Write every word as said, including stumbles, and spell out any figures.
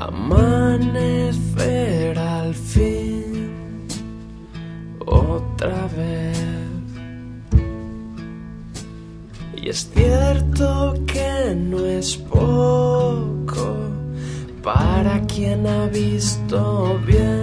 Amanecer al fin, otra vez. Y es cierto que no es poco para quien ha visto bien